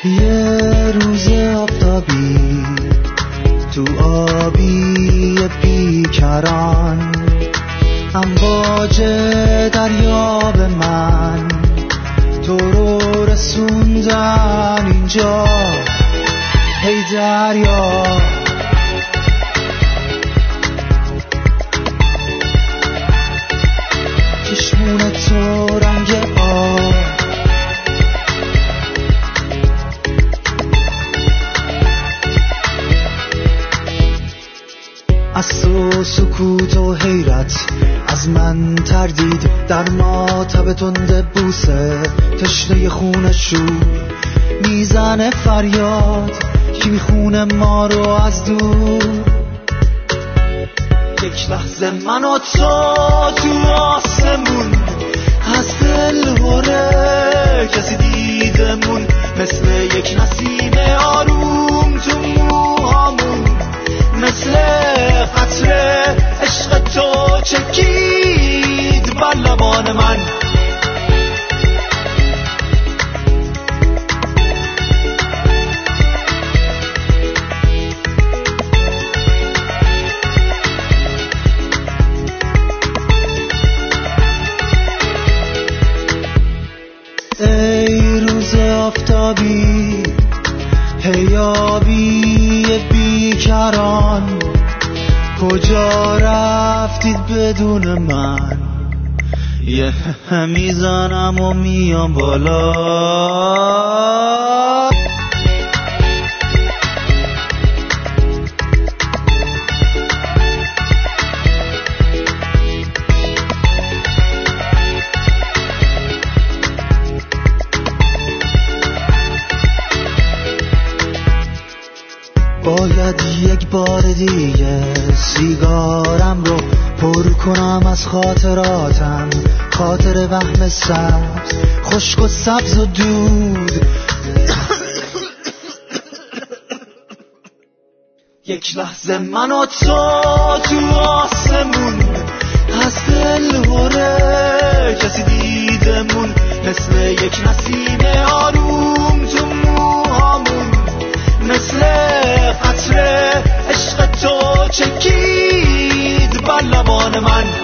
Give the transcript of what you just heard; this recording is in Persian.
یه روز آفتابی تو آبی بیکران، امواج دریا به من تو رو رسوندن اینجا. هی دریا چشمون تو رنگ آب، از تو سکوت و حیرت، از من تردید در ماتب تند بوسه، تشنه خون شور میزنه فریاد، کی میخونه ما رو از دور. یک لحظه من و تو آسمون، از دل هره کسی دیدمون، مثل یک نسیم آروم تو موهامون، مثل قطره عشق تو چکید بر لبان من. ای روز آفتابی، هی آبی بیکران، کجا رفتید بدون من؟ یه میزنم و میام بالا. باید یک بار دیگه سیگارم رو پر کنم از خاطراتم، خاطر وهم سبز، خشک و سبز و دود. یک لحظه من و تو آسمون، از دل هره کسی دیدمون، مثل یک نسیم آروم تو موهامون، مثل قطره عشق تو چکید بر لبان من.